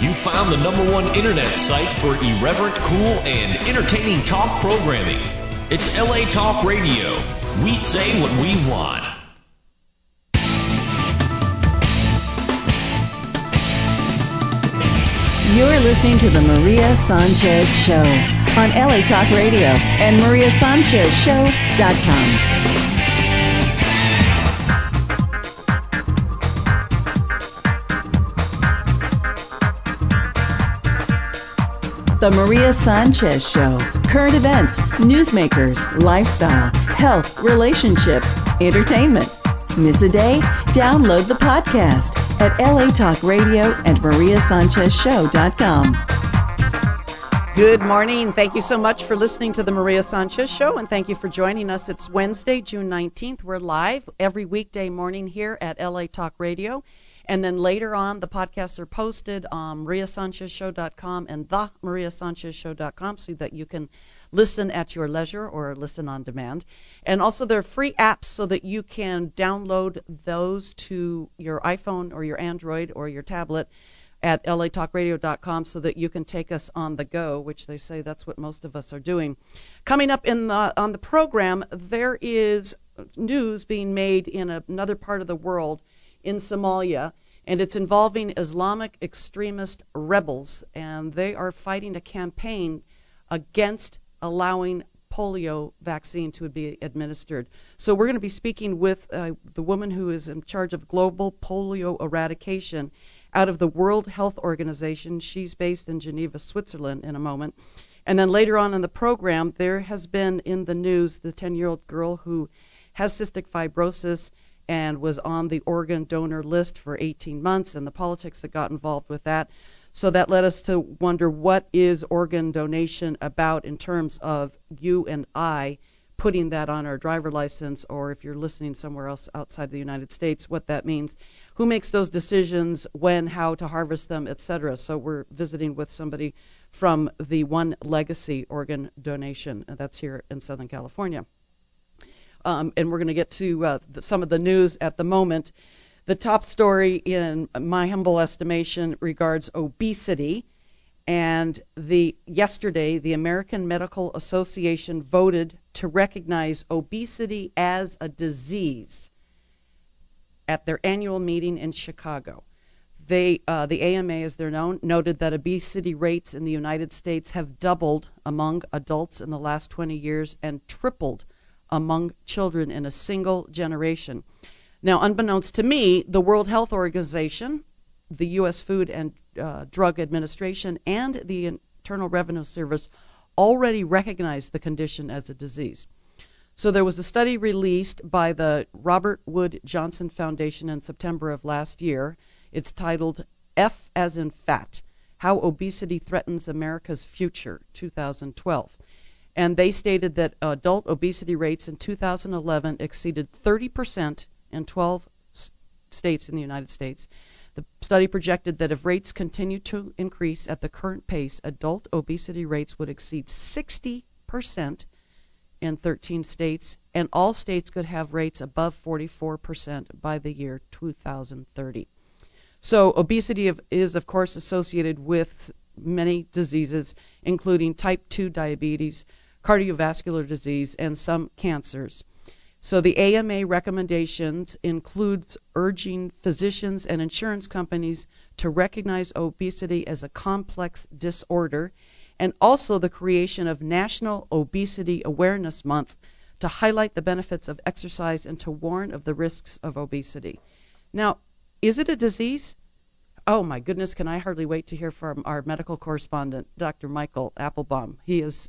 You found the #1 internet site for irreverent, cool, and entertaining talk programming. It's LA Talk Radio. We say what we want. You're listening to the Maria Sanchez Show on LA Talk Radio and MariaSanchezShow.com. The Maria Sanchez Show. Current events, newsmakers, lifestyle, health, relationships, entertainment. Miss a day? Download the podcast at LA Talk Radio and MariaSanchezShow.com. Good morning. Thank you so much for listening to the Maria Sanchez Show, and thank you for joining us. It's Wednesday, June 19th. We're live every weekday morning here at LA Talk Radio. And then later on, the podcasts are posted on MariaSanchezShow.com and the MariaSanchezShow.com so that you can listen at your leisure or listen on demand. And also there are free apps so that you can download those to your iPhone or your Android or your tablet at latalkradio.com so that you can take us on the go, which they say that's what most of us are doing. Coming up on the program, there is news being made in another part of the world, in Somalia, and it's involving Islamic extremist rebels, and they are fighting a campaign against allowing polio vaccine to be administered. So we're going to be speaking with the woman who is in charge of global polio eradication out of the World Health Organization. She's based in Geneva, Switzerland, in a moment. And then later on in the program, there has been in the news the 10-year-old girl who has cystic fibrosis and was on the organ donor list for 18 months, and the politics that got involved with that. So that led us to wonder, what is organ donation about in terms of you and I putting that on our driver license, or if you're listening somewhere else outside the United States, what that means, who makes those decisions, when, how to harvest them, etc. So we're visiting with somebody from the One Legacy organ donation, and that's here in Southern California. And we're going to get to some of the news at the moment. The top story, in my humble estimation, regards obesity. And yesterday, the American Medical Association voted to recognize obesity as a disease at their annual meeting in Chicago. The AMA, as they're known, noted that obesity rates in the United States have doubled among adults in the last 20 years and tripled among children in a single generation. Now, unbeknownst to me, the World Health Organization, the U.S. Food and Drug Administration, and the Internal Revenue Service already recognized the condition as a disease. So there was a study released by the Robert Wood Johnson Foundation in September of last year. It's titled F as in Fat: How Obesity Threatens America's Future, 2012. And they stated that adult obesity rates in 2011 exceeded 30% in 12 states in the United States. The study projected that if rates continue to increase at the current pace, adult obesity rates would exceed 60% in 13 states, and all states could have rates above 44% by the year 2030. So obesity is, of course, associated with many diseases, including type 2 diabetes, cardiovascular disease, and some cancers. So the AMA recommendations includes urging physicians and insurance companies to recognize obesity as a complex disorder, and also the creation of National Obesity Awareness Month to highlight the benefits of exercise and to warn of the risks of obesity. Now, is it a disease? Oh my goodness, can I hardly wait to hear from our medical correspondent, Dr. Michael Applebaum.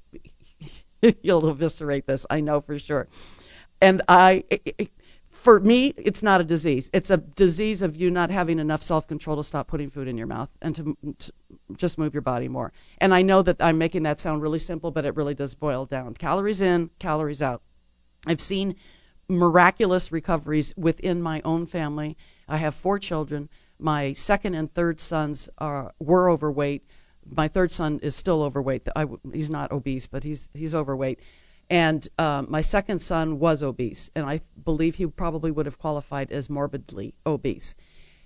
He'll eviscerate this, I know for sure. And for me, it's not a disease. It's a disease of you not having enough self-control to stop putting food in your mouth and to just move your body more. And I know that I'm making that sound really simple, but it really does boil down. Calories in, calories out. I've seen miraculous recoveries within my own family. I have 4 children. My second and third sons were overweight. My third son is still overweight. He's not obese, but he's overweight. And my second son was obese, and I believe he probably would have qualified as morbidly obese.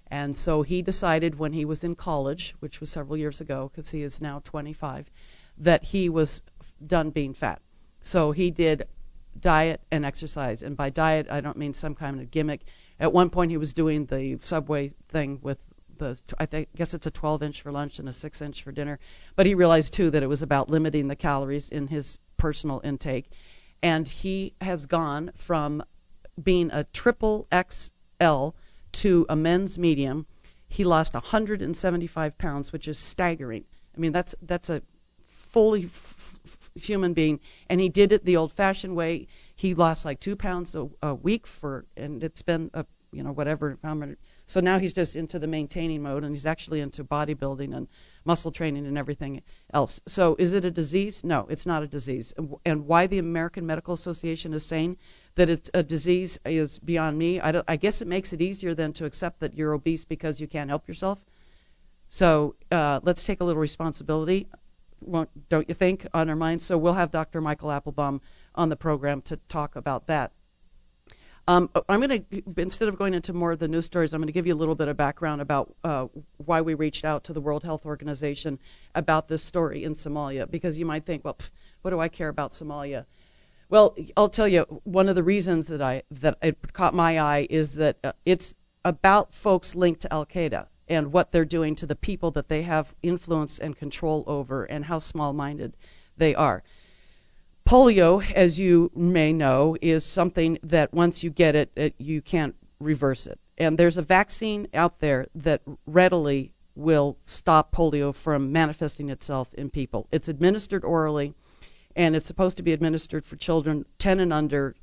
And so he decided when he was in college, which was several years ago, because he is now 25, that he was done being fat. So he did diet and exercise. And by diet, I don't mean some kind of gimmick. At one point, he was doing the Subway thing with guess it's a 12-inch for lunch and a 6-inch for dinner. But he realized, too, that it was about limiting the calories in his personal intake. And he has gone from being a triple XL to a men's medium. He lost 175 pounds, which is staggering. I mean, that's a fully human being, and he did it the old-fashioned way. He lost like 2 pounds a week and it's been whatever. So now he's just into the maintaining mode, and he's actually into bodybuilding and muscle training and everything else. So is it a disease? No, it's not a disease. And why the American Medical Association is saying that it's a disease is beyond me. I guess it makes it easier then to accept that you're obese because you can't help yourself. So let's take a little responsibility, don't you think, on our minds? So we'll have Dr. Michael Applebaum on the program to talk about that. I'm going to, instead of going into more of the news stories, I'm going to give you a little bit of background about why we reached out to the World Health Organization about this story in Somalia, because you might think, well, what do I care about Somalia? Well, I'll tell you, one of the reasons that it caught my eye is that it's about folks linked to Al-Qaeda and what they're doing to the people that they have influence and control over and how small-minded they are. Polio, as you may know, is something that once you get it, you can't reverse it. And there's a vaccine out there that readily will stop polio from manifesting itself in people. It's administered orally, and it's supposed to be administered for children 10 and under,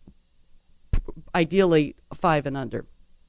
ideally 5 and under.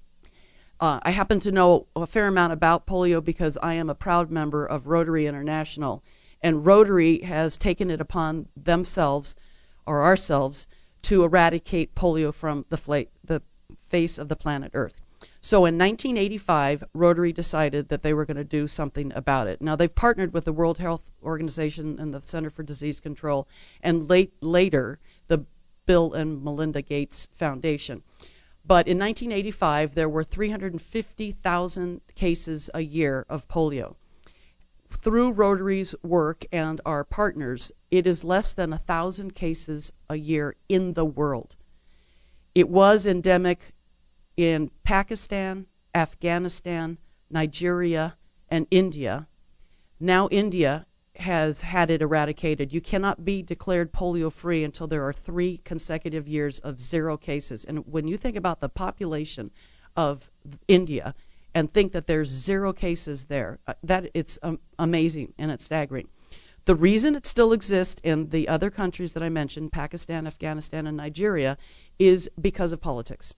I happen to know a fair amount about polio because I am a proud member of Rotary International, and Rotary has taken it upon themselves or ourselves to eradicate polio from the face of the planet Earth. So in 1985, Rotary decided that they were going to do something about it. Now, they've partnered with the World Health Organization and the Center for Disease Control, and later the Bill and Melinda Gates Foundation. But in 1985, there were 350,000 cases a year of polio. Through Rotary's work and our partners, it is less than 1,000 cases a year in the world. It was endemic in Pakistan, Afghanistan, Nigeria, and India. Now India has had it eradicated. You cannot be declared polio-free until there are 3 consecutive years of 0 cases. And when you think about the population of India and think that there's 0 cases there, that it's amazing and it's staggering. The reason it still exists in the other countries that I mentioned, Pakistan, Afghanistan, and Nigeria, is because of politics.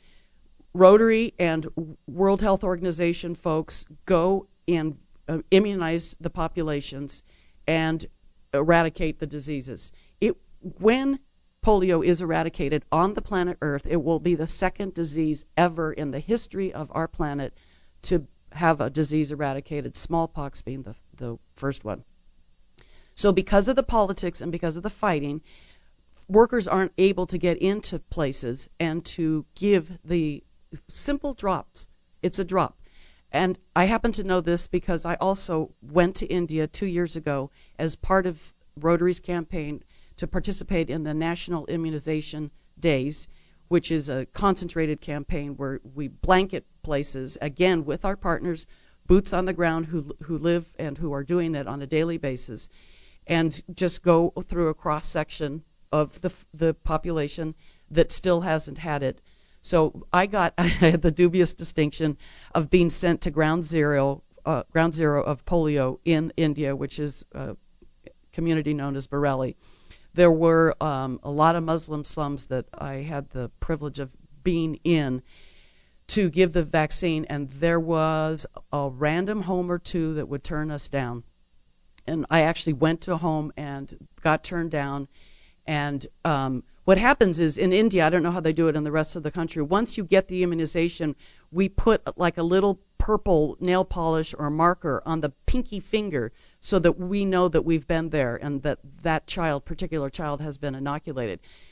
Rotary and World Health Organization folks go and immunize the populations and eradicate the diseases. When polio is eradicated on the planet Earth, it will be the second disease ever in the history of our planet to have a disease eradicated, smallpox being the first one. So because of the politics and because of the fighting, workers aren't able to get into places and to give the simple drops. It's a drop. And I happen to know this because I also went to India 2 years ago as part of Rotary's campaign to participate in the National Immunization Days, which is a concentrated campaign where we blanket places, again, with our partners, boots on the ground who live and who are doing it on a daily basis, and just go through a cross-section of the population that still hasn't had it. So I had the dubious distinction of being sent to ground zero of polio in India, which is a community known as Bareilly. There were a lot of Muslim slums that I had the privilege of being in to give the vaccine, and there was a random home or two that would turn us down. And I actually went to a home and got turned down. And what happens is in India, I don't know how they do it in the rest of the country, once you get the immunization, we put like a little purple nail polish or marker on the pinky finger so that we know that we've been there and that particular child has been inoculated.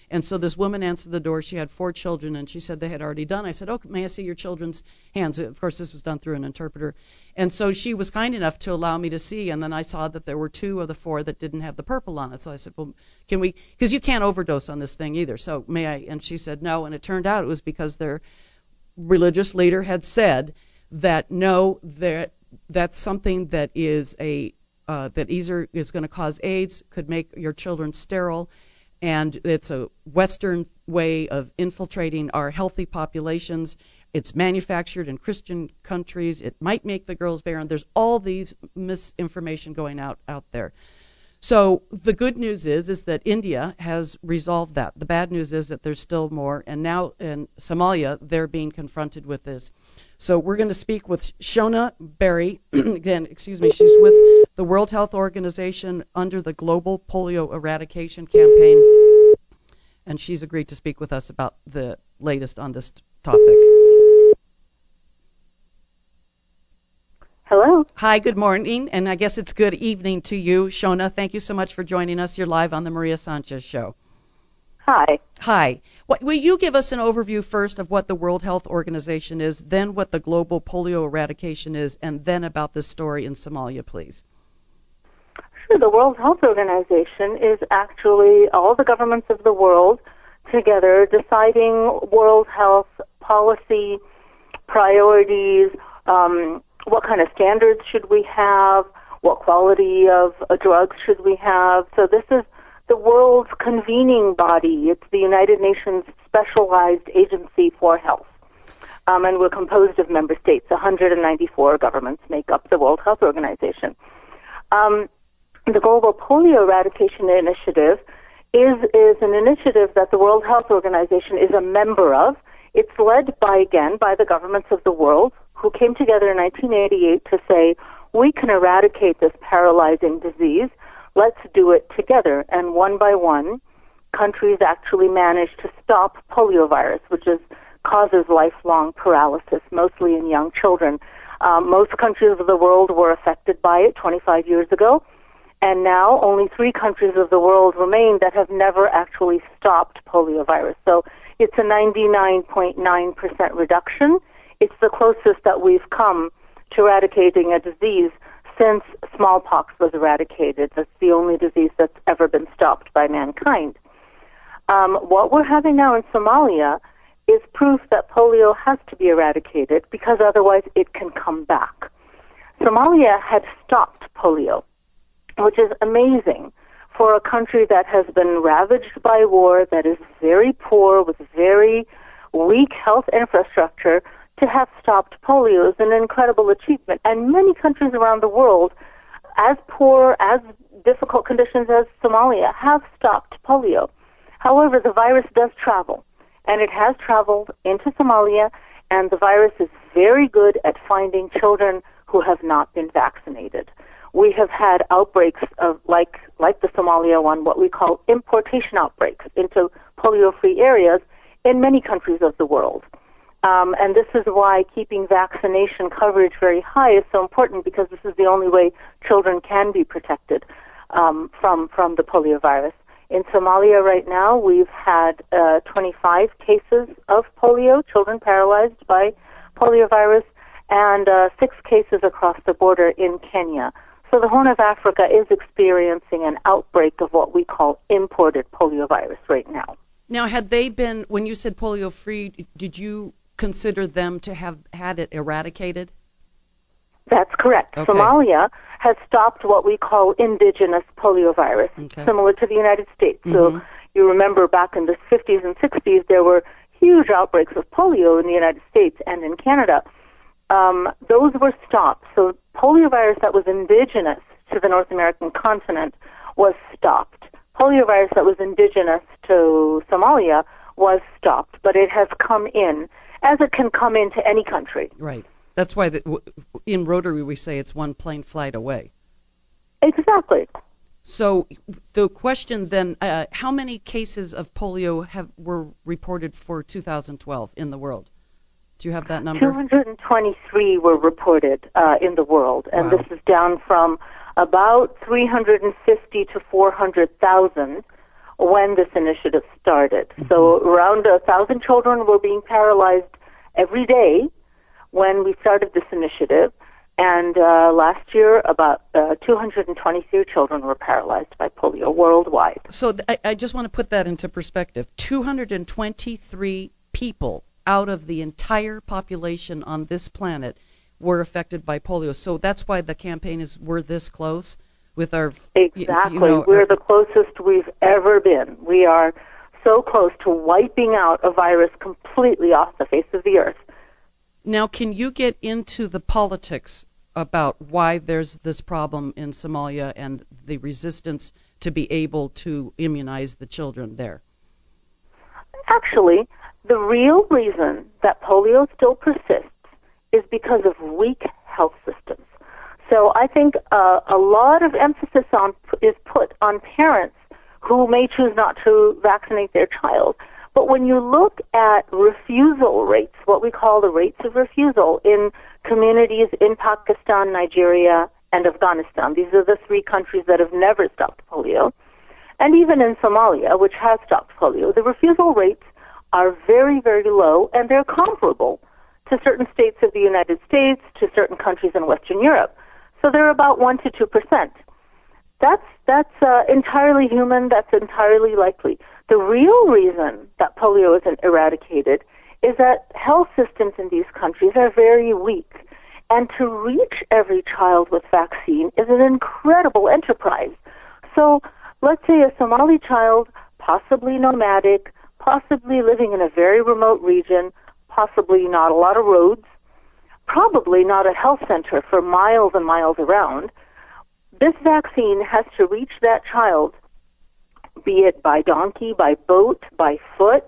And so this woman answered the door. She had 4 children, and she said they had already done. I said, "Oh, may I see your children's hands?" Of course, this was done through an interpreter. And so she was kind enough to allow me to see, and then I saw that there were 2 of the 4 that didn't have the purple on it. So I said, "Well, can we?" Because you can't overdose on this thing either. So may I? And she said no. And it turned out it was because their religious leader had said that no, that's something that is that either is going to cause AIDS, could make your children sterile, and it's a Western way of infiltrating our healthy populations. It's manufactured in Christian countries. It might make the girls barren. There's all these misinformation going out there. So the good news is that India has resolved that. The bad news is that there's still more, and now in Somalia they're being confronted with this. So we're going to speak with Shona Berry. Again, excuse me, she's with the World Health Organization under the Global Polio Eradication Campaign, and she's agreed to speak with us about the latest on this topic. Hello. Hi, good morning, and I guess it's good evening to you, Shona. Thank you so much for joining us. You're live on the Maria Sanchez Show. Hi. Hi. Will you give us an overview first of what the World Health Organization is, then what the Global Polio Eradication is, and then about this story in Somalia, please? Sure. The World Health Organization is actually all the governments of the world together deciding world health policy, priorities, what kind of standards should we have, what quality of drugs should we have. So this is the world's convening body. It's the United Nations Specialized Agency for Health. And we're composed of member states. 194 governments make up the World Health Organization. The Global Polio Eradication Initiative is an initiative that the World Health Organization is a member of. It's led by the governments of the world who came together in 1988 to say, we can eradicate this paralyzing disease. Let's do it together. And one by one, countries actually managed to stop poliovirus, which causes lifelong paralysis, mostly in young children. Most countries of the world were affected by it 25 years ago, and now only 3 countries of the world remain that have never actually stopped poliovirus. So it's a 99.9% reduction. It's the closest that we've come to eradicating a disease since smallpox was eradicated. That's the only disease that's ever been stopped by mankind. What we're having now in Somalia is proof that polio has to be eradicated because otherwise it can come back. Somalia had stopped polio, which is amazing for a country that has been ravaged by war, that is very poor, with very weak health infrastructure. To have stopped polio is an incredible achievement. And many countries around the world, as poor, as difficult conditions as Somalia, have stopped polio. However, the virus does travel, and it has traveled into Somalia, and the virus is very good at finding children who have not been vaccinated. We have had outbreaks of, like the Somalia one, what we call importation outbreaks into polio-free areas in many countries of the world. And this is why keeping vaccination coverage very high is so important, because this is the only way children can be protected from the poliovirus. In Somalia right now, we've had 25 cases of polio, children paralyzed by poliovirus, and 6 cases across the border in Kenya. So the Horn of Africa is experiencing an outbreak of what we call imported poliovirus right now. Now, had they been, when you said polio-free, did you consider them to have had it eradicated? That's correct. Okay. Somalia has stopped what we call indigenous poliovirus, similar to the United States. Mm-hmm. So you remember back in the 50s and 60s, there were huge outbreaks of polio in the United States and in Canada. Those were stopped. So poliovirus that was indigenous to the North American continent was stopped. Poliovirus that was indigenous to Somalia was stopped, but it has come in, as it can come into any country. Right. That's why in Rotary we say it's one plane flight away. Exactly. So the question then, how many cases of polio were reported for 2012 in the world? Do you have that number? 223 were reported in the world, and This is down from about 350 to 400,000 when this initiative started. So around 1,000 children were being paralyzed every day when we started this initiative. And last year, about 223 children were paralyzed by polio worldwide. So I just want to put that into perspective. 223 people out of the entire population on this planet were affected by polio. So that's why the campaign is We're This Close with our... Exactly. We're the closest we've ever been. We are so close to wiping out a virus completely off the face of the earth. Now, can you get into the politics about why there's this problem in Somalia and the resistance to be able to immunize the children there? Actually, the real reason that polio still persists is because of weak health systems. So I think a lot of emphasis is put on parents who may choose not to vaccinate their child. But when you look at refusal rates, what we call the rates of refusal in communities in Pakistan, Nigeria, and Afghanistan, these are the three countries that have never stopped polio, and even in Somalia, which has stopped polio, the refusal rates are very, very low, and they're comparable to certain states of the United States, to certain countries in Western Europe. So they're about 1 to 2%. That's entirely human. That's entirely likely. The real reason that polio isn't eradicated is that health systems in these countries are very weak. And to reach every child with vaccine is an incredible enterprise. So let's say a Somali child, possibly nomadic, possibly living in a very remote region, possibly not a lot of roads, probably not a health center for miles and miles around. This vaccine has to reach that child, be it by donkey, by boat, by foot,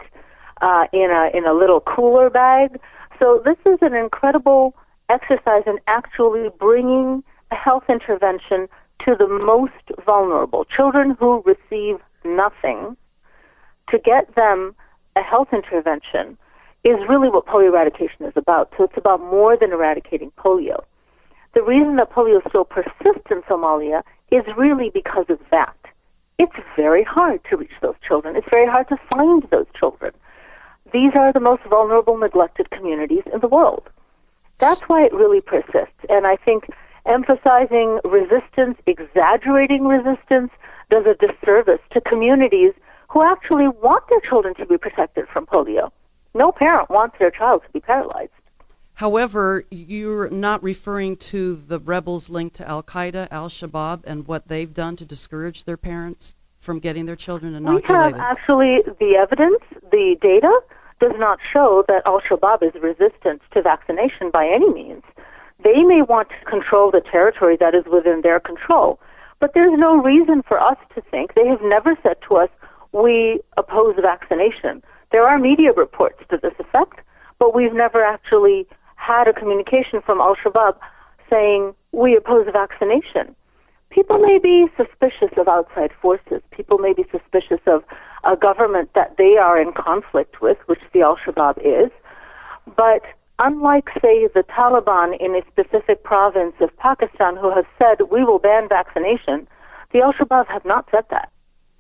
in a little cooler bag. So this is an incredible exercise in actually bringing a health intervention to the most vulnerable, children who receive nothing. To get them a health intervention is really what polio eradication is about. So it's about more than eradicating polio. The reason that polio still persists in Somalia is really because of that. It's very hard to reach those children. It's very hard to find those children. These are the most vulnerable, neglected communities in the world. That's why it really persists. And I think emphasizing resistance, exaggerating resistance, does a disservice to communities who actually want their children to be protected from polio. No parent wants their child to be paralyzed. However, you're not referring to the rebels linked to Al-Qaeda, Al-Shabaab, and what they've done to discourage their parents from getting their children inoculated. We have actually the evidence, the data does not show that Al-Shabaab is resistant to vaccination by any means. They may want to control the territory that is within their control, but there's no reason for us to think. They have never said to us, we oppose vaccination. There are media reports to this effect, but we've never actually had a communication from Al-Shabaab saying, we oppose vaccination. People may be suspicious of outside forces. People may be suspicious of a government that they are in conflict with, which the Al-Shabaab is. But unlike, say, the Taliban in a specific province of Pakistan who have said, we will ban vaccination, the Al-Shabaab have not said that.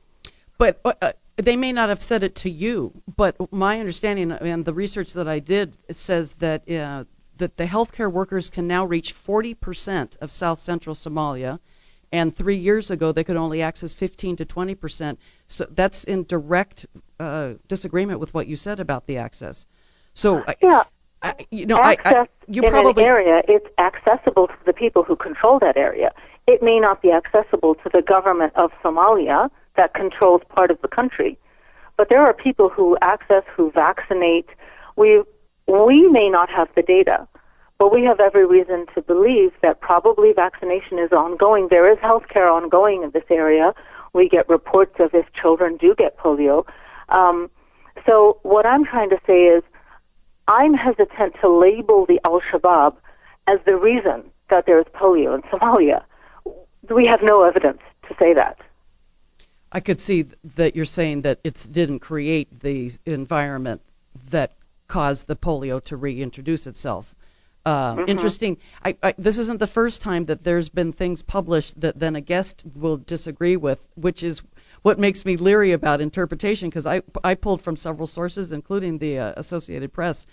But they may not have said it to you, but my understanding and the research that I did says that that the healthcare workers can now reach 40% of South Central Somalia, and 3 years ago they could only access 15 to 20%. So that's in direct disagreement with what you said about the access. So yeah, access in an area, it's accessible to the people who control that area. It may not be accessible to the government of Somalia that controls part of the country. But there are people who access, who vaccinate. We may not have the data, but we have every reason to believe that probably vaccination is ongoing. There is health care ongoing in this area. We get reports of if children do get polio. So what I'm trying to say is I'm hesitant to label the Al-Shabaab as the reason that there is polio in Somalia. We have no evidence to say that. I could see that you're saying that it didn't create the environment that caused the polio to reintroduce itself. Interesting. This isn't the first time that there's been things published that then a guest will disagree with, which is what makes me leery about interpretation, because I pulled from several sources, including the Associated Press,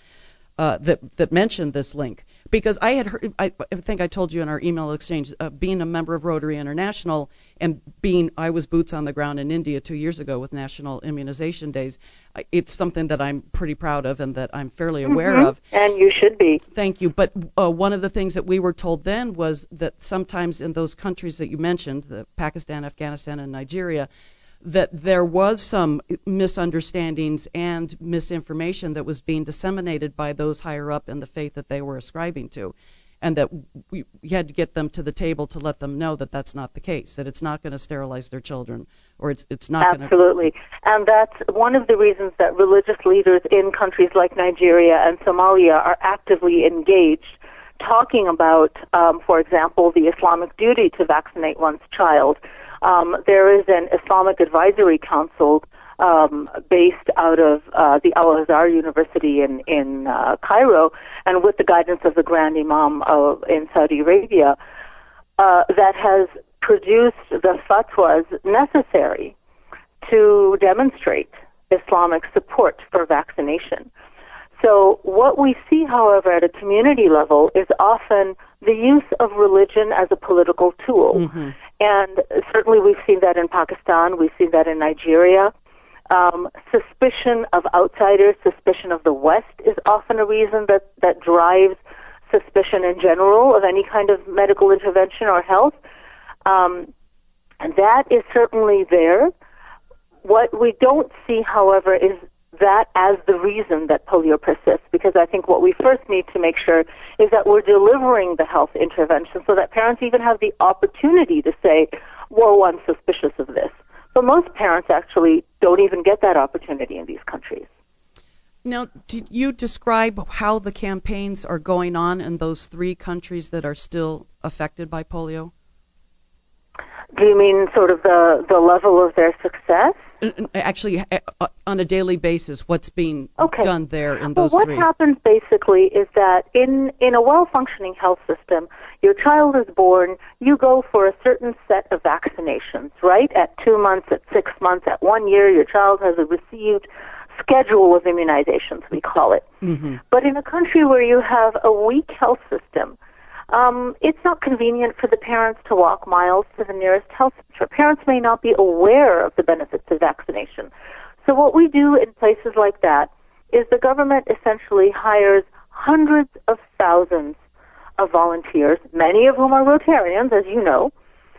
that mentioned this link, because I had heard, I think I told you in our email exchange, being a member of Rotary International and I was boots on the ground in India 2 years ago with National Immunization Days. It's something that I'm pretty proud of and that I'm fairly aware of. And you should be. Thank you. But one of the things that we were told then was that sometimes in those countries that you mentioned, the Pakistan, Afghanistan, and Nigeria, that there was some misunderstandings and misinformation that was being disseminated by those higher up in the faith that they were ascribing to, and that we had to get them to the table to let them know that that's not the case, that it's not going to sterilize their children, or it's not going to... Absolutely. And that's one of the reasons that religious leaders in countries like Nigeria and Somalia are actively engaged, talking about, for example, the Islamic duty to vaccinate one's child. There is an Islamic Advisory Council based out of the Al-Azhar University in Cairo, and with the guidance of the Grand Imam in Saudi Arabia, that has produced the fatwas necessary to demonstrate Islamic support for vaccination. So what we see, however, at a community level is often the use of religion as a political tool. Mm-hmm. And certainly we've seen that in Pakistan, we've seen that in Nigeria. Suspicion of outsiders, suspicion of the West is often a reason that drives suspicion in general of any kind of medical intervention or health. And that is certainly there. What we don't see, however, is that as the reason that polio persists, because I think what we first need to make sure is that we're delivering the health intervention so that parents even have the opportunity to say, whoa, I'm suspicious of this. But most parents actually don't even get that opportunity in these countries. Now, did you describe how the campaigns are going on in those 3 countries that are still affected by polio? Do you mean sort of the level of their success? Actually, on a daily basis, what's being done there in those 3? Well, what happens basically is that in a well-functioning health system, your child is born, you go for a certain set of vaccinations, right? At 2 months, at 6 months, at 1 year, your child has received schedule of immunizations, we call it. Mm-hmm. But in a country where you have a weak health system, it's not convenient for the parents to walk miles to the nearest health center. Parents may not be aware of the benefits of vaccination. So what we do in places like that is the government essentially hires hundreds of thousands of volunteers, many of whom are Rotarians, as you know,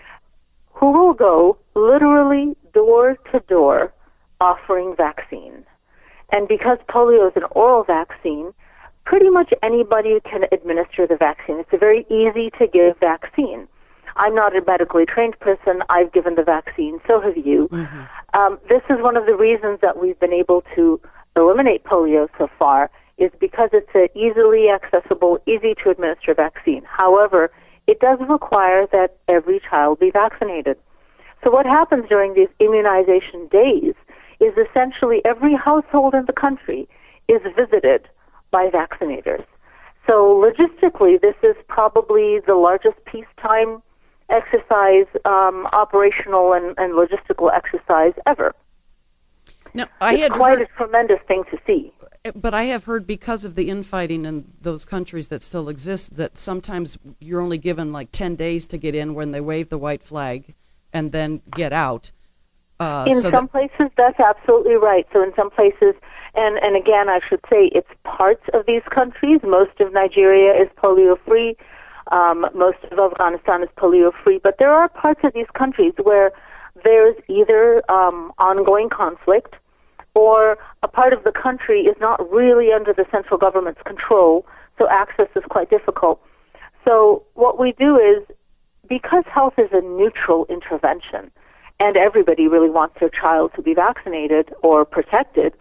who will go literally door to door offering vaccine. And because polio is an oral vaccine, pretty much anybody can administer the vaccine. It's a very easy to give vaccine. I'm not a medically trained person. I've given the vaccine. So have you. Mm-hmm. This is one of the reasons that we've been able to eliminate polio so far, is because it's an easily accessible, easy to administer vaccine. However, it does require that every child be vaccinated. So what happens during these immunization days is essentially every household in the country is visited by vaccinators. So logistically, this is probably the largest peacetime exercise, operational and logistical exercise ever. Now, it's quite a tremendous thing to see. But I have heard, because of the infighting in those countries that still exist, that sometimes you're only given like 10 days to get in when they wave the white flag and then get out. In some places, that's absolutely right. So in some places, and again, I should say it's parts of these countries. Most of Nigeria is polio-free. Most of Afghanistan is polio-free. But there are parts of these countries where there's either ongoing conflict, or a part of the country is not really under the central government's control, so access is quite difficult. So what we do is, because health is a neutral intervention, and everybody really wants their child to be vaccinated or protected,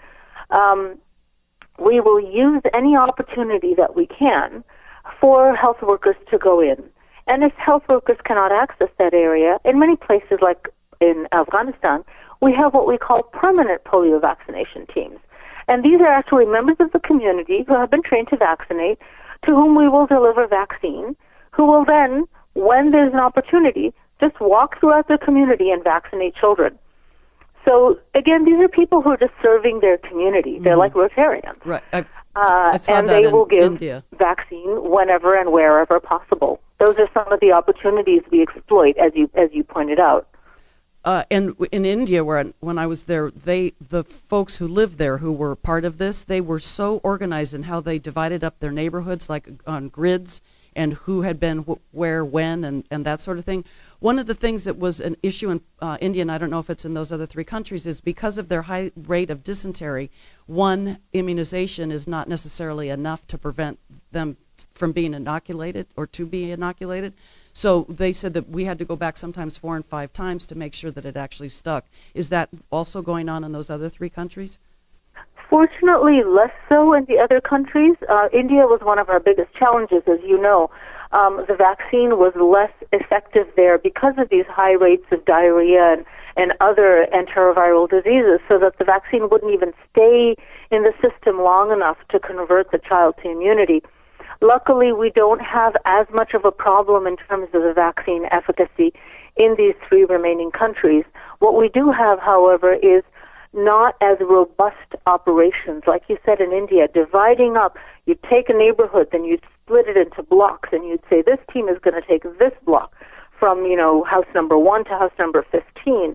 we will use any opportunity that we can for health workers to go in. And if health workers cannot access that area, in many places like in Afghanistan, we have what we call permanent polio vaccination teams. And these are actually members of the community who have been trained to vaccinate, to whom we will deliver vaccine, who will then, when there's an opportunity, just walk throughout the community and vaccinate children. So, again, these are people who are just serving their community. They're like Rotarians. Right. I saw and that they in will give India. vaccine whenever and wherever possible. Those are some of the opportunities we exploit, as you pointed out. And in India, when I was there, the folks who lived there who were part of this, they were so organized in how they divided up their neighborhoods, like on grids, and who had been where, when, and that sort of thing. One of the things that was an issue in India, and I don't know if it's in those other three countries, is because of their high rate of dysentery, one immunization is not necessarily enough to prevent them from being inoculated or to be inoculated. So they said that we had to go back sometimes 4 and 5 times to make sure that it actually stuck. Is that also going on in those other three countries? Fortunately, less so in the other countries. India was one of our biggest challenges, as you know. The vaccine was less effective there because of these high rates of diarrhea and other enteroviral diseases, so that the vaccine wouldn't even stay in the system long enough to convert the child to immunity. Luckily, we don't have as much of a problem in terms of the vaccine efficacy in these 3 remaining countries. What we do have, however, is not as robust operations. Like you said in India, dividing up, you'd take a neighborhood, then you'd split it into blocks, and you'd say, this team is going to take this block from, house number 1 to house number 15.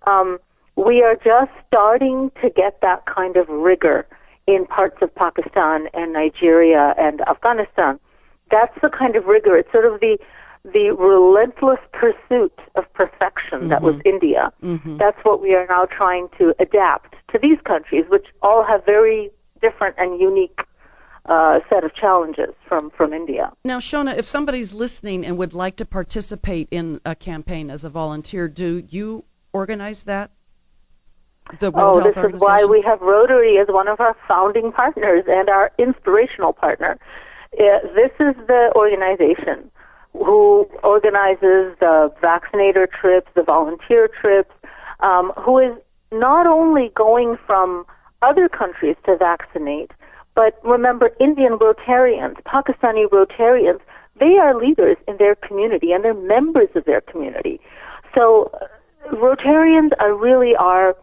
We are just starting to get that kind of rigor in parts of Pakistan and Nigeria and Afghanistan. That's the kind of rigor. It's sort of the relentless pursuit of perfection that was India. That's what we are now trying to adapt to these countries, which all have very different and unique set of challenges from India. Now, Shona, if somebody's listening and would like to participate in a campaign as a volunteer, do you organize that? The World Health Organization? This is why we have Rotary as one of our founding partners and our inspirational partner. This is the organization who organizes the vaccinator trips, the volunteer trips, who is not only going from other countries to vaccinate, but remember, Indian Rotarians, Pakistani Rotarians, they are leaders in their community and they're members of their community. So Rotarians are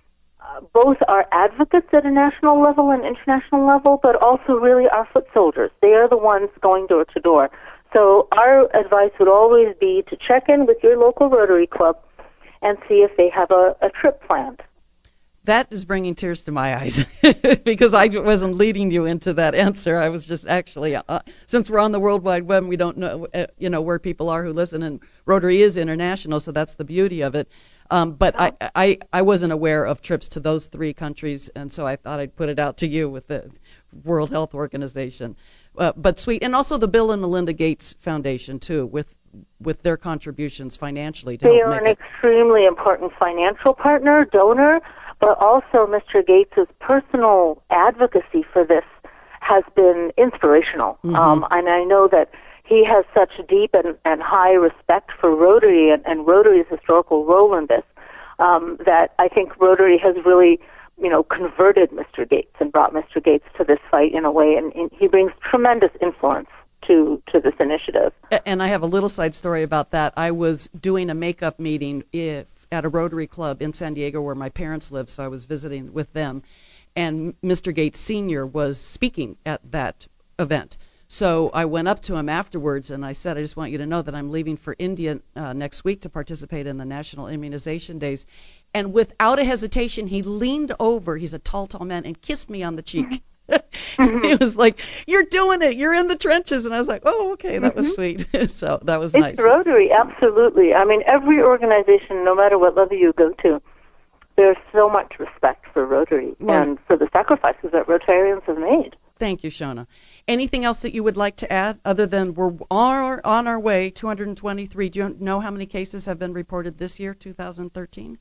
both our advocates at a national level and international level, but also really our foot soldiers. They are the ones going door to door. So our advice would always be to check in with your local Rotary Club and see if they have a trip planned. That is bringing tears to my eyes because I wasn't leading you into that answer. I was just actually, since we're on the World Wide Web, we don't know, where people are who listen, and Rotary is international, so that's the beauty of it. But I wasn't aware of trips to those 3 countries, and so I thought I'd put it out to you with the World Health Organization. But sweet, and also the Bill and Melinda Gates Foundation too, with their contributions financially to help make it. They are an extremely important financial partner, donor, but also Mr. Gates' personal advocacy for this has been inspirational. And I know that he has such deep and high respect for Rotary and Rotary's historical role in this, that I think Rotary has really, converted Mr. Gates and brought Mr. Gates to this fight in a way, and he brings tremendous influence to this initiative. And I have a little side story about that. I was doing a makeup meeting at a Rotary Club in San Diego where my parents live, so I was visiting with them, and Mr. Gates Sr. was speaking at that event. So I went up to him afterwards and I said, I just want you to know that I'm leaving for India next week to participate in the National Immunization Days. And without a hesitation, he leaned over, he's a tall man, and kissed me on the cheek. It was like, you're doing it, you're in the trenches. And I was like, oh, okay, that was sweet. So that was nice. It's Rotary, absolutely. I mean, every organization, no matter what level you go to, there's so much respect for Rotary and for the sacrifices that Rotarians have made. Thank you, Shona. Anything else that you would like to add other than we're on our way, 223? Do you know how many cases have been reported this year, 2013?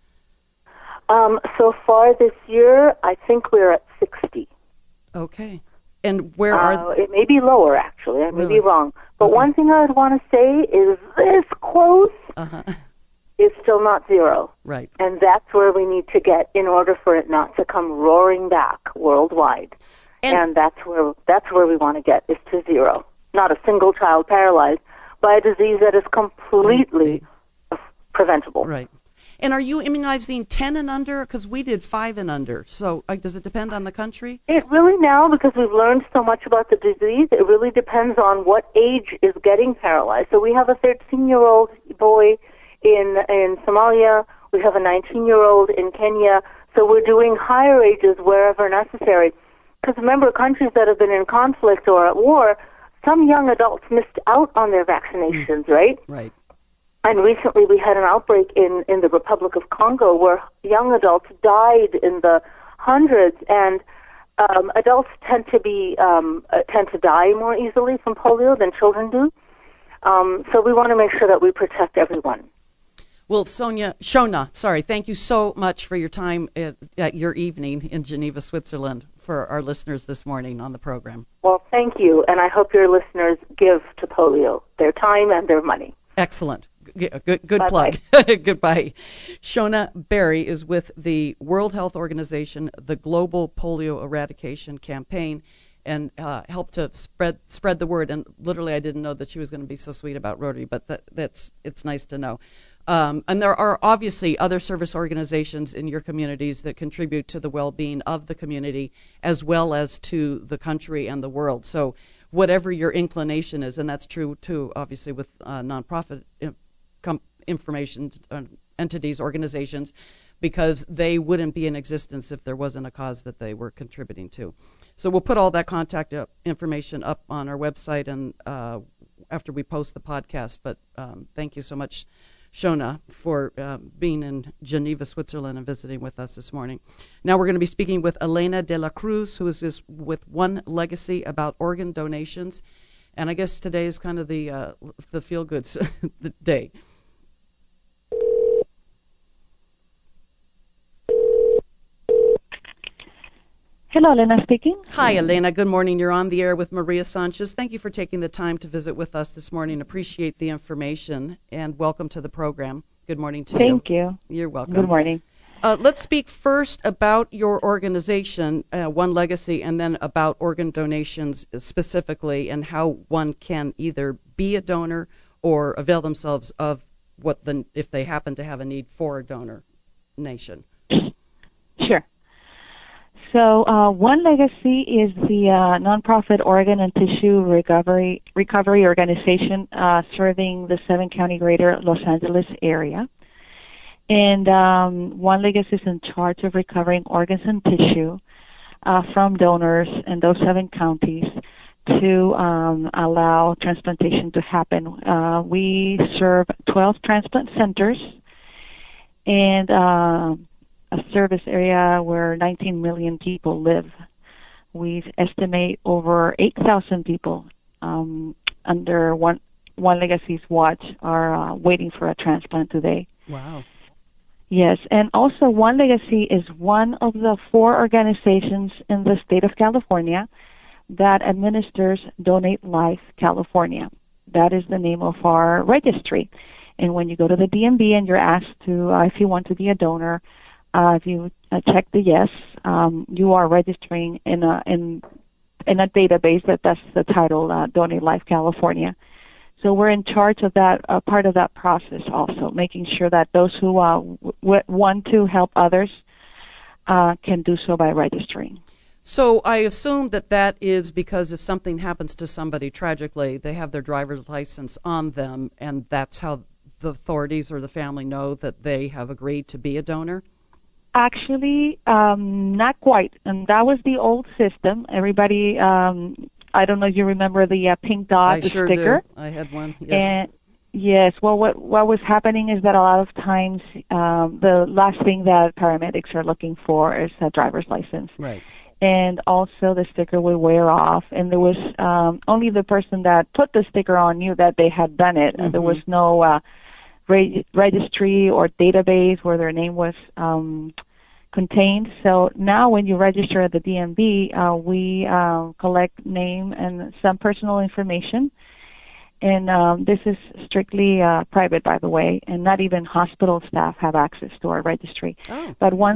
So far this year, I think we're at 60. Okay. And where are... It may be lower, actually. I may be wrong. But one thing I would want to say is this close is still not 0. Right. And that's where we need to get in order for it not to come roaring back worldwide. And that's where we want to get, is to 0. Not a single child paralyzed by a disease that is completely preventable. Right. And are you immunizing 10 and under? Because we did 5 and under. So does it depend on the country? It really now, because we've learned so much about the disease, it really depends on what age is getting paralyzed. So we have a 13-year-old boy in Somalia. We have a 19-year-old in Kenya. So we're doing higher ages wherever necessary. Because remember, countries that have been in conflict or at war, some young adults missed out on their vaccinations, right? Right. And recently we had an outbreak in the Republic of Congo where young adults died in the hundreds, and adults tend to die more easily from polio than children do. So we want to make sure that we protect everyone. Well, Shona, thank you so much for your time at your evening in Geneva, Switzerland, for our listeners this morning on the program. Well, thank you, and I hope your listeners give to polio their time and their money. Excellent. Good plug. Goodbye. Shona Berry is with the World Health Organization, the Global Polio Eradication Campaign, and helped to spread the word. And literally, I didn't know that she was going to be so sweet about Rotary, but it's nice to know. And there are obviously other service organizations in your communities that contribute to the well-being of the community as well as to the country and the world. So whatever your inclination is, and that's true too, obviously, with nonprofit entities, organizations, because they wouldn't be in existence if there wasn't a cause that they were contributing to. So we'll put all that contact information up on our website and after we post the podcast. But thank you so much, Shona, for being in Geneva, Switzerland, and visiting with us this morning. Now we're going to be speaking with Elena de la Cruz, who is with One Legacy about organ donations. And I guess today is kind of the feel-goods day. Hello, Elena speaking. Hi, Elena. Good morning. You're on the air with Maria Sanchez. Thank you for taking the time to visit with us this morning. Appreciate the information, and welcome to the program. Good morning to you. Thank you. You're welcome. Good morning. Let's speak first about your organization, One Legacy, and then about organ donations specifically and how one can either be a donor or avail themselves of if they happen to have a need for a donation. Sure. So One Legacy is the nonprofit organ and tissue recovery organization serving the 7-county greater Los Angeles area. And One Legacy is in charge of recovering organs and tissue from donors in those 7 counties to allow transplantation to happen. We serve 12 transplant centers and a service area where 19 million people live. We estimate over 8,000 people under One Legacy's watch are waiting for a transplant today. Wow. Yes, and also One Legacy is one of the 4 organizations in the state of California that administers Donate Life California. That is the name of our registry. And when you go to the DMV and you're asked to, if you want to be a donor, if you check the yes, you are registering in a database that's the title Donate Life California. So we're in charge of that part of that process also, making sure that those who want to help others can do so by registering. So I assume that is because if something happens to somebody tragically, they have their driver's license on them, and that's how the authorities or the family know that they have agreed to be a donor? Actually, not quite. And that was the old system. Everybody, I don't know if you remember the pink dot, the sure sticker. Do. I had one, yes. And yes, well, what was happening is that a lot of times the last thing that paramedics are looking for is a driver's license. Right. And also the sticker would wear off, and there was only the person that put the sticker on knew that they had done it. Mm-hmm. There was no registry or database where their name was contained. So now when you register at the DMV, we collect name and some personal information. And this is strictly private, by the way, and not even hospital staff have access to our registry. Oh. But once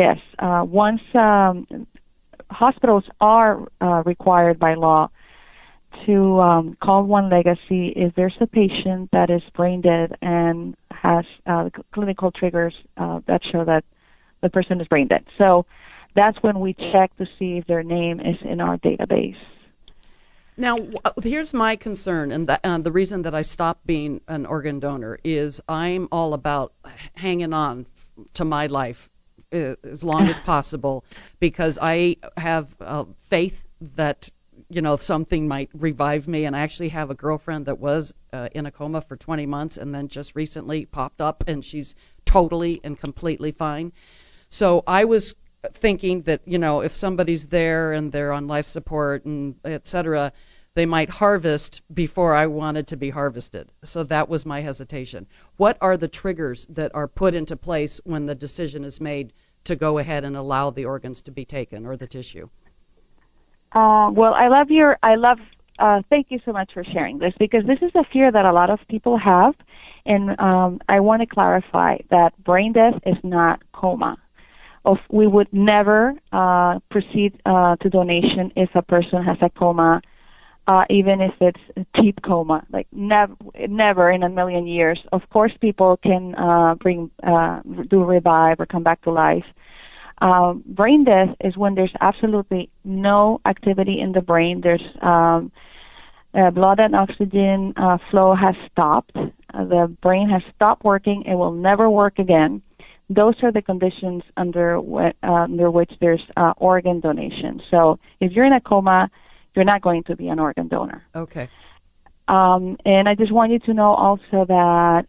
hospitals are required by law to call One Legacy if there's a patient that is brain dead and has clinical triggers that show that the person is brain dead. So that's when we check to see if their name is in our database. Now, here's my concern, and the reason that I stopped being an organ donor is I'm all about hanging on to my life as long as possible, because I have faith that, you know, something might revive me. And I actually have a girlfriend that was in a coma for 20 months and then just recently popped up, and she's totally and completely fine. So I was thinking that, you know, if somebody's there and they're on life support and et cetera, they might harvest before I wanted to be harvested. So that was my hesitation. What are the triggers that are put into place when the decision is made to go ahead and allow the organs to be taken or the tissue? Well, thank you so much for sharing this, because this is a fear that a lot of people have. And I want to clarify that brain death is not coma. We would never proceed to donation if a person has a coma, even if it's a deep coma. Like never in a million years. Of course, people can do revive or come back to life. Brain death is when there's absolutely no activity in the brain. There's blood and oxygen flow has stopped. The brain has stopped working. It will never work again. Those are the conditions under which there's organ donation. So if you're in a coma, you're not going to be an organ donor. Okay. And I just want you to know also that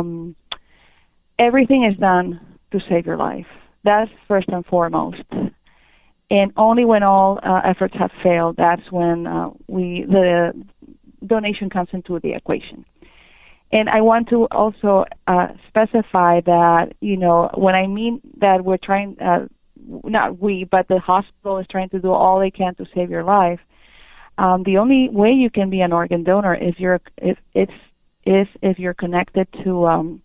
everything is done to save your life. That's first and foremost. And only when all efforts have failed, that's when the donation comes into the equation. And I want to also specify that, you know, when I mean that we're trying, not we, but the hospital is trying to do all they can to save your life, the only way you can be an organ donor is if you're connected to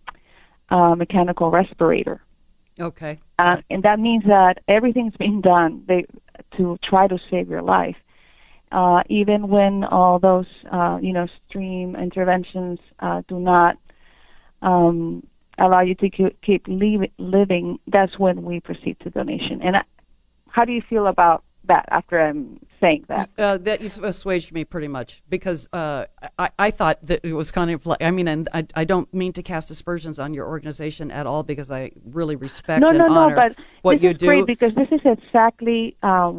a mechanical respirator. Okay. And that means that everything's being done to try to save your life. Even when all those, stream interventions do not allow you to keep living, that's when we proceed to donation. And how do you feel about that after I'm saying that? That you've assuaged me pretty much, because I thought that it was kind of like, and I don't mean to cast aspersions on your organization at all, because I really respect and honor but what you do. This is great, because this is exactly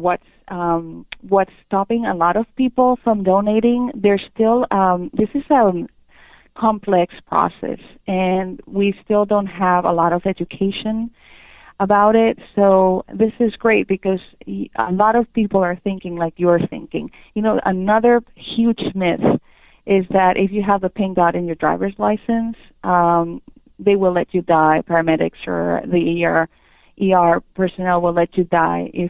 what's stopping a lot of people from donating. There's still this is a complex process, and we still don't have a lot of education about it. So this is great, because a lot of people are thinking like you're thinking. You know, another huge myth is that if you have the pink dot in your driver's license, they will let you die. Paramedics or the ER personnel will let you die if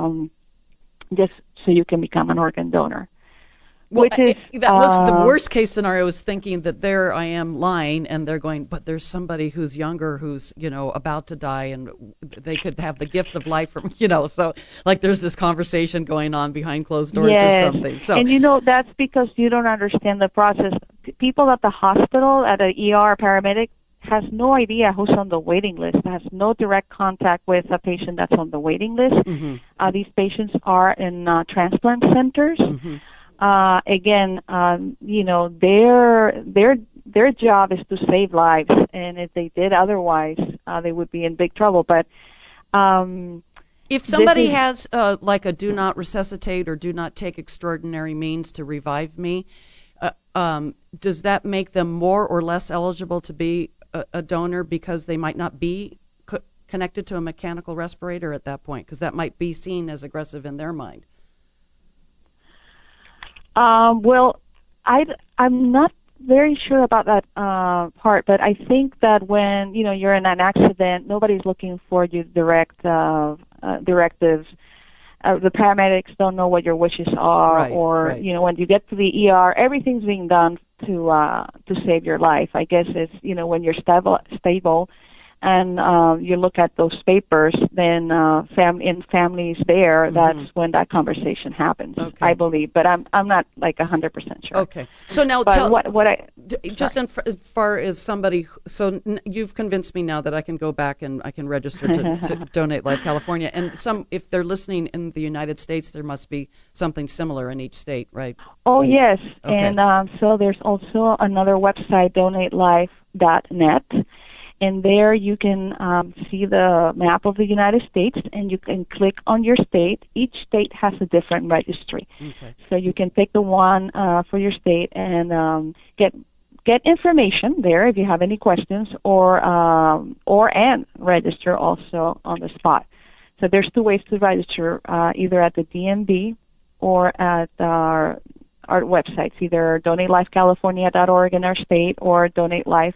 just so you can become an organ donor. Well, that was the worst case scenario. I was thinking that there I am lying, and they're going, but there's somebody who's younger who's, about to die, and they could have the gift of life from, so like there's this conversation going on behind closed doors or something. So, and that's because you don't understand the process. People at the hospital, at an ER paramedic, has no idea who's on the waiting list, has no direct contact with a patient that's on the waiting list. Mm-hmm. These patients are in transplant centers. Mm-hmm. Their job is to save lives, and if they did otherwise, they would be in big trouble. But if somebody has like a do not resuscitate or do not take extraordinary means to revive me, does that make them more or less eligible to be a donor, because they might not be connected to a mechanical respirator at that point, because that might be seen as aggressive in their mind? Well, I'm not very sure about that part, but I think that when you're in an accident, nobody's looking for you directives. The paramedics don't know what your wishes are, when you get to the ER, everything's being done to save your life. I guess it's when you're stable, and you look at those papers, then families there, mm-hmm. that's when that conversation happens. Okay. I believe, but I'm not like 100% sure. Okay. So now what Just as far as somebody, so you've convinced me now that I can go back and I can register to Donate Life California. And if they're listening in the United States, there must be something similar in each state, right? Oh, yes. Okay. And so there's also another website, donatelife.net. And there you can see the map of the United States, and you can click on your state. Each state has a different registry. Okay. So you can pick the one for your state and get information there if you have any questions, or register also on the spot. So there's two ways to register, either at the DMV or at our websites, either donatelifecalifornia.org in our state or donatelife.net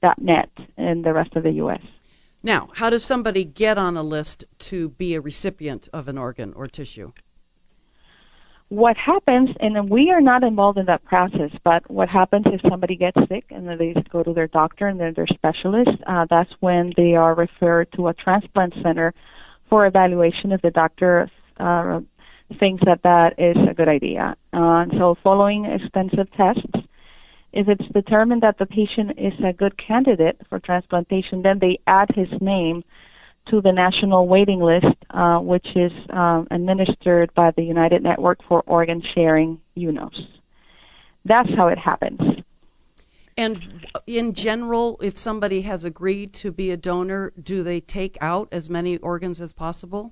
in the rest of the U.S. Now, how does somebody get on a list to be a recipient of an organ or tissue? What happens, and we are not involved in that process, but what happens if somebody gets sick and then they go to their doctor and then their specialist, that's when they are referred to a transplant center for evaluation if the doctor thinks that is a good idea. So following extensive tests, if it's determined that the patient is a good candidate for transplantation, then they add his name to the national waiting list, which is administered by the United Network for Organ Sharing, UNOS. That's how it happens. And in general, if somebody has agreed to be a donor, do they take out as many organs as possible?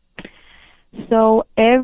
So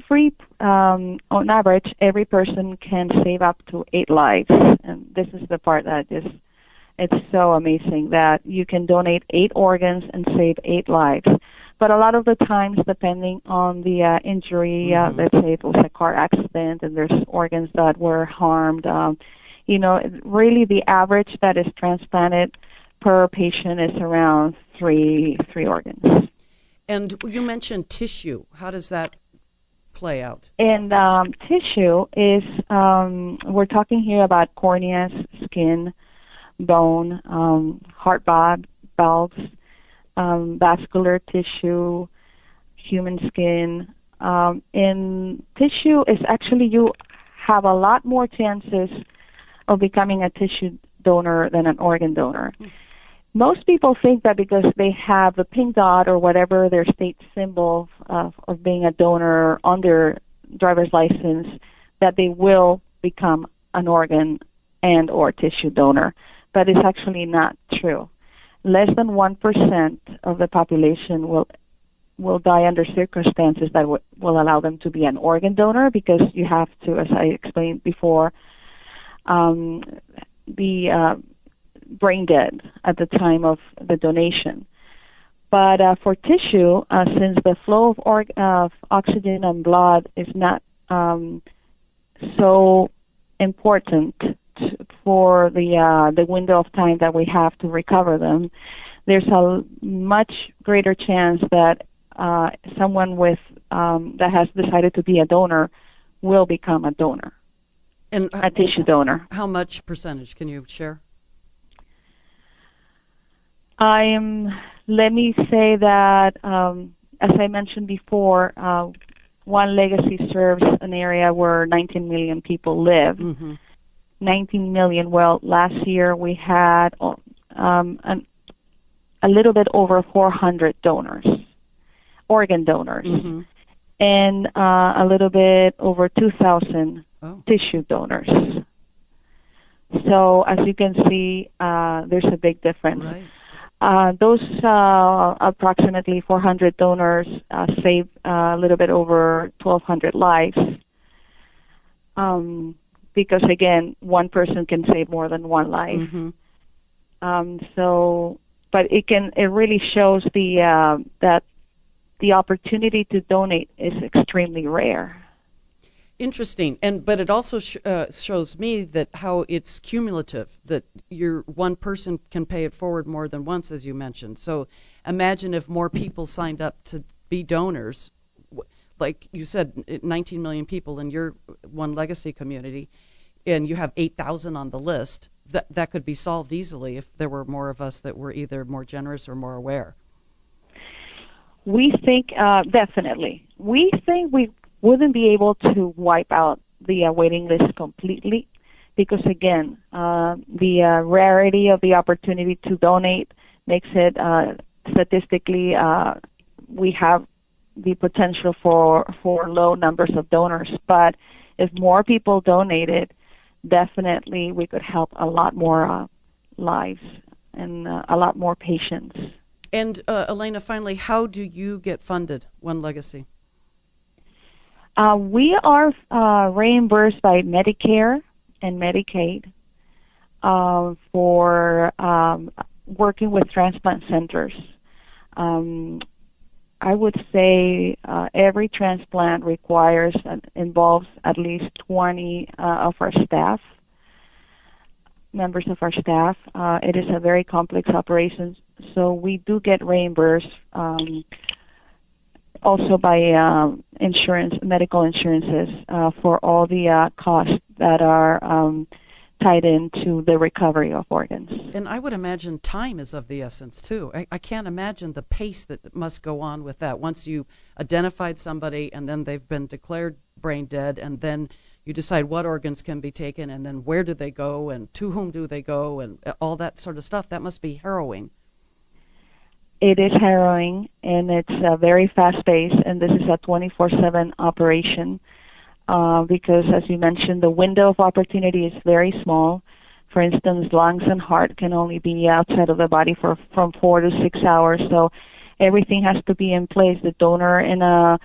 on average, every person can save up to 8 lives. And this is the part that it's so amazing that you can donate 8 organs and save 8 lives. But a lot of the times, depending on the injury, let's say it was a car accident and there's organs that were harmed, really the average that is transplanted per patient is around 3 organs. And you mentioned tissue. How does that play out? And tissue is, we're talking here about corneas, skin, bone, heart valves, vascular tissue, human skin. In tissue is actually you have a lot more chances of becoming a tissue donor than an organ donor. Most people think that because they have the pink dot or whatever their state symbol of being a donor on their driver's license, that they will become an organ and or tissue donor. But it's actually not true. Less than 1% of the population will die under circumstances that will allow them to be an organ donor, because you have to, as I explained before, be brain dead at the time of the donation. But for tissue, since the flow of oxygen and blood is not so important for the window of time that we have to recover them, there's a much greater chance that someone with that has decided to be a donor will become a donor, and a tissue donor. How much percentage can you share? Let me say that, as I mentioned before, One Legacy serves an area where 19 million people live. 19 million. Well, last year we had a little bit over 400 donors, organ donors, and a little bit over 2,000 tissue donors. So as you can see, there's a big difference. Right. Those approximately 400 donors save a little bit over 1,200 lives. Because again, one person can save more than one life. But it really shows that the opportunity to donate is extremely rare. Interesting, but it also shows me that how it's cumulative, that one person can pay it forward more than once, as you mentioned. So imagine if more people signed up to be donors, like you said, 19 million people in your One Legacy community, and you have 8,000 on the list. That could be solved easily if there were more of us that were either more generous or more aware. We think definitely. We think we wouldn't be able to wipe out the waiting list completely, because again, the rarity of the opportunity to donate makes it statistically we have the potential for low numbers of donors. But if more people donated, definitely we could help a lot more lives and a lot more patients. And Elena, finally, how do you get funded, One Legacy? We are reimbursed by Medicare and Medicaid for working with transplant centers. I would say every transplant involves at least 20 of our staff, members of our staff. It is a very complex operation, so we do get reimbursed also by medical insurances for all the costs that are tied into the recovery of organs. And I would imagine time is of the essence, too. I can't imagine the pace that must go on with that. Once you identified somebody and then they've been declared brain dead, and then you decide what organs can be taken, and then where do they go, and to whom do they go, and all that sort of stuff. That must be harrowing. It is harrowing, and it's very fast-paced, and this is a 24/7 operation. Because, as you mentioned, the window of opportunity is very small. For instance, lungs and heart can only be outside of the body from 4 to 6 hours. So everything has to be in place. The donor in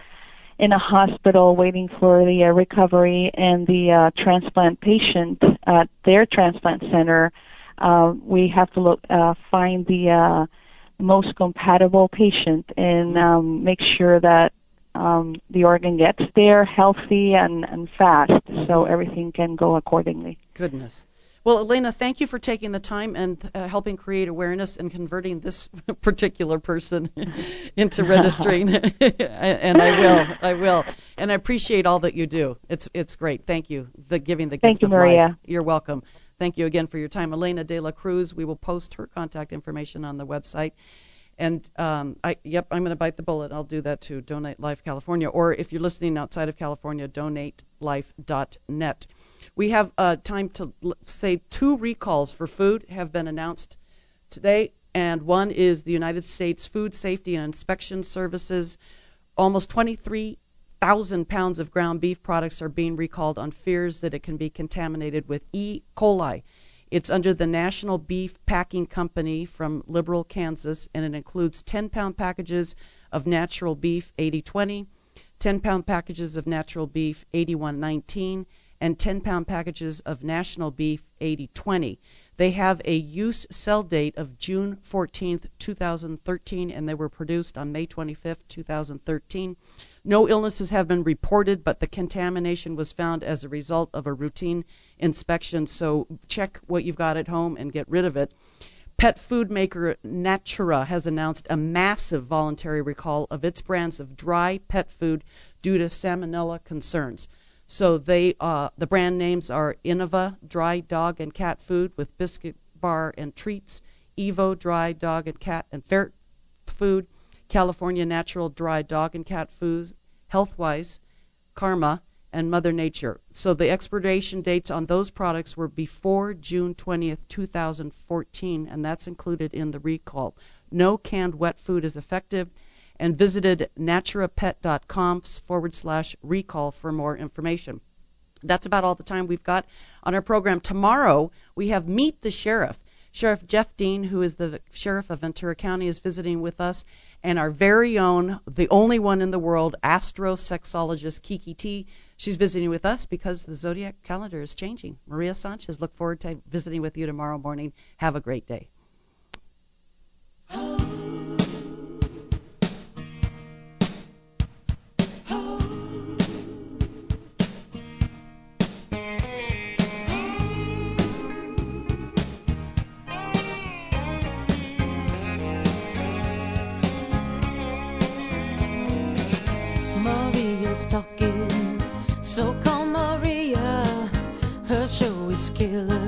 a hospital waiting for the recovery, and the transplant patient at their transplant center. We have to find the most compatible patient and make sure that the organ gets there healthy and fast, so everything can go accordingly. Goodness. Well, Elena, thank you for taking the time and helping create awareness and converting this particular person into registering. And I will. And I appreciate all that you do. It's great. Thank you. Giving the gift of life. Thank you, Maria. You're welcome. Thank you again for your time. Elena de la Cruz, we will post her contact information on the website. And I'm going to bite the bullet. I'll do that too. Donate Life California. Or if you're listening outside of California, donatelife.net. We have time to say 2 recalls for food have been announced today. And one is the United States Food Safety and Inspection Services. Almost 23,000 pounds of ground beef products are being recalled on fears that it can be contaminated with E. coli. It's under the National Beef Packing Company from Liberal, Kansas, and it includes 10-pound packages of natural beef 8020, 10-pound packages of natural beef 8119, and 10-pound packages of national beef 8020. They have a use sell date of June 14th, 2013, and they were produced on May 25th, 2013. No illnesses have been reported, but the contamination was found as a result of a routine inspection, so check what you've got at home and get rid of it. Pet food maker Natura has announced a massive voluntary recall of its brands of dry pet food due to salmonella concerns. So the brand names are Innova Dry Dog and Cat Food with Biscuit Bar and Treats, Evo Dry Dog and Cat and Ferret Food, California Natural Dry Dog and Cat Foods, Healthwise, Karma, and Mother Nature. So the expiration dates on those products were before June 20th, 2014, and that's included in the recall. No canned wet food is effective, and visited naturapet.com/recall for more information. That's about all the time we've got on our program. Tomorrow, we have Meet the Sheriff. Sheriff Jeff Dean, who is the Sheriff of Ventura County, is visiting with us, and our very own, the only one in the world, astrosexologist Kiki T. She's visiting with us because the Zodiac calendar is changing. Maria Sanchez, look forward to visiting with you tomorrow morning. Have a great day. Talking, so call Maria. Her show is killer.